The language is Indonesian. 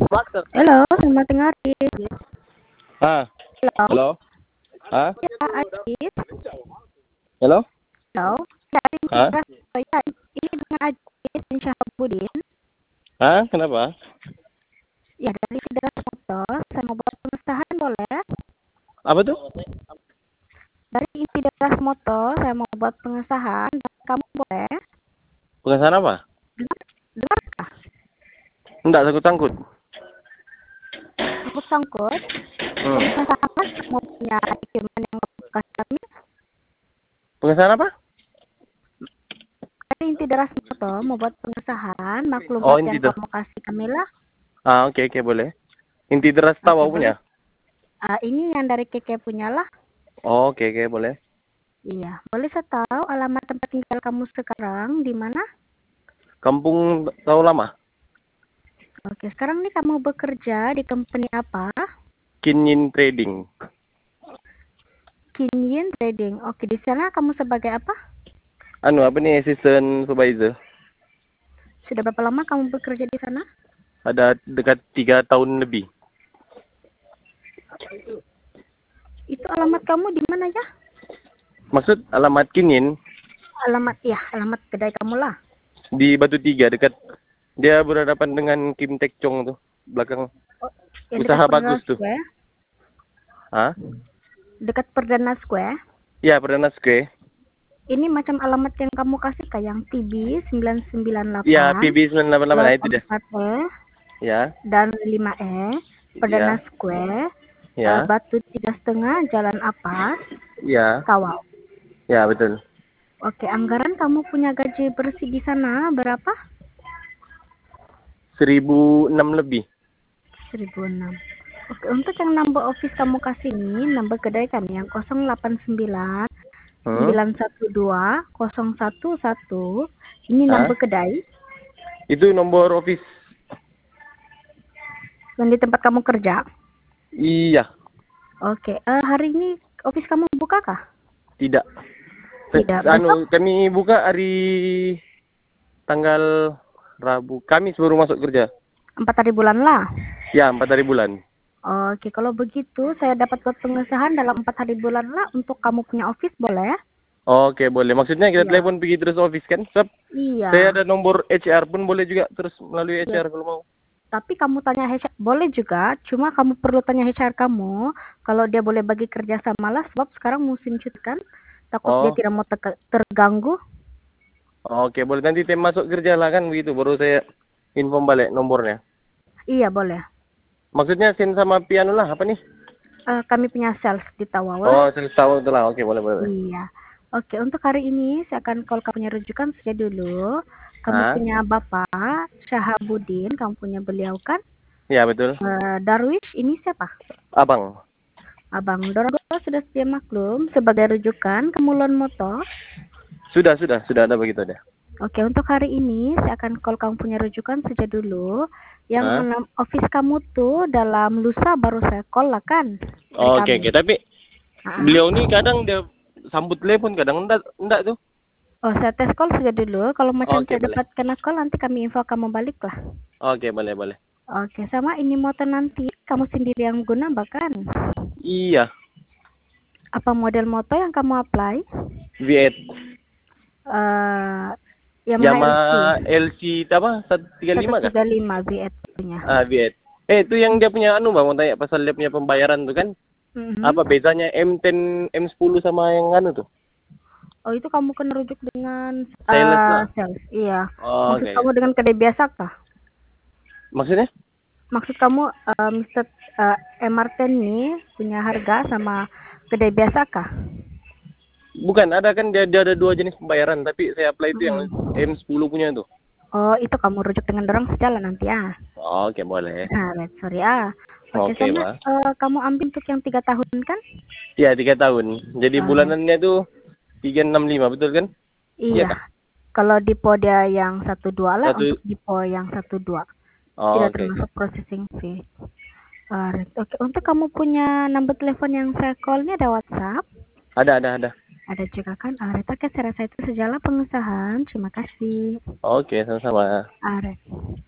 Halo, selamat tengah Arif. Ah, Halo, halo. Ah, ya Arif. halo. Halo, ya Ah, ini dengan Ajis bin Syahabuddin. ah, kenapa? Ya dari Federasi Motor, saya mau buat pengesahan boleh? Apa tuh? Dari Federasi Motor, saya mau buat pengesahan. Dan kamu boleh? Pengesahan apa? Dengarkah? Enggak sangkut-sangkut. Sangkut-sangkut. Pengesahan mau punya dokumen yang bekas kami. Pengesahan apa? Dari Federasi Motor mau buat pengesahan Oh, maklumat inti yang dah. kamu kasih kami lah. Ah, oke, boleh. Inti deras tahu Oke, aku boleh. punya. Ini yang dari Keke punya lah. Oh, oke, boleh. Iya, boleh saya tahu alamat tempat tinggal kamu sekarang di mana? Kampung tahu lama. Oke, sekarang nih kamu bekerja di company apa? Kinyin Trading. Kinyin Trading. Oke, di sana kamu sebagai apa? Anu, apa nih, assistant supervisor. Sudah berapa lama kamu bekerja di sana? Ada dekat 3 tahun lebih. Itu alamat kamu di mana ya? Maksud alamat Kinyin Alamat kedai kamu lah. di Batu Tiga dekat dia berhadapan dengan Kim Tek Chong tuh belakang. Oh, yang dekat Usaha Perdana bagus tuh. Square. Hah? Dekat Perdana Square. Ya, Perdana Square. Ini macam alamat yang kamu kasih kayak yang TB 998. Ya, PB 988 itu deh. 4E Ya, dan 5E. Perdana ya, Square. ya, Batu 3,5 Jalan Apa? ya, Kawal. ya, betul. Oke, anggaran kamu punya gaji bersih di sana berapa? 1.006 lebih. 1.006. Oke, untuk yang number office kamu kasih ini, number kedai kan yang 089 Hmm? 912 011. Ini Hah? number kedai Itu nomor office. yang di tempat kamu kerja. Iya, Oke, hari ini office kamu buka kah? tidak. Tidak, besok Kami buka hari tanggal Rabu. Kamis baru masuk kerja. 4 hari bulan lah. Ya, 4 hari bulan. Oke, kalau begitu saya dapat buat pengesahan dalam 4 hari bulan lah untuk kamu punya office boleh? Oke, boleh. Maksudnya kita Iya. telepon pergi terus office kan? Sebab saya Iya. ada nomor HR pun boleh juga terus melalui Iya. HR kalau mau. Tapi kamu tanya HR, boleh juga, cuma kamu perlu tanya HR kamu, kalau dia boleh bagi kerja sama lah, sebab sekarang musim cuti kan, takut dia Oh, tidak mau terganggu. oke, boleh. Nanti tim masuk kerja lah kan begitu. Baru saya inform balik nomornya. Iya, boleh. Maksudnya send sama piano lah, apa nih? Kami punya sales di Tawau. Oh, saya tahu itu lah. Oke, boleh. Iya. Oke, untuk hari ini saya akan call kamu punya rujukan saja dulu. Kamu Ah, punya Bapak Syahabuddin, kamu punya beliau kan? ya betul. Darwish, ini siapa? Abang. Abang Dorogo sudah sedia maklum sebagai rujukan Kemulon Motor. Sudah ada begitu ada. Oke, untuk hari ini saya akan call kamu punya rujukan saja dulu. Yang Ah? office kamu tuh dalam lusa baru saya call lah kan dari Oke. kami. Tapi Ah. beliau nih kadang dia sambut telepon, kadang enggak tuh. Oh, saya tes call saja dulu. Kalau macam Oke, tidak boleh. dapat kena call nanti kami info kamu balik lah. Oke, boleh. Oke, sama ini motor nanti kamu sendiri yang guna bahkan. Iya, Apa model motor yang kamu apply? V8. Yamaha Yamaha LC LC apa? 135 kah? 135 V8 punya. Ah, V8. Itu yang dia punya anu, Bang, mau tanya pasal dia punya pembayaran tuh kan? Apa bezanya M10, M10 sama yang anu tuh? Oh, itu kamu kena rujuk dengan Sales lah. sales. Iya. Oh, Maksud oke. kamu dengan kedai biasa kah? Maksudnya? Maksud kamu Mr. MRT nih punya harga sama kedai biasa kah? Bukan, ada kan dia ada dua jenis pembayaran, tapi saya apply itu yang M10 punya tuh. Oh, itu kamu rujuk dengan dorong sejalan nanti ya. Oke, boleh. Right, sorry ah. Oke, Oke, sama Pak. kamu ambil untuk yang 3 tahun kan? Ya, 3 tahun. Jadi Alright. bulanannya tuh 365, betul kan? Iya. Kah? Kalau Dipo dia yang 12 lah, Satu. untuk Dipo yang 12 Oh, tidak oke. termasuk processing fee. Alright. Oke, untuk kamu punya nomor telepon yang saya call ini ada WhatsApp? Ada. Ada juga kan? Alright, oke, saya rasa itu sejalan pengusahaan. Terima kasih. Oke, sama-sama. Alright.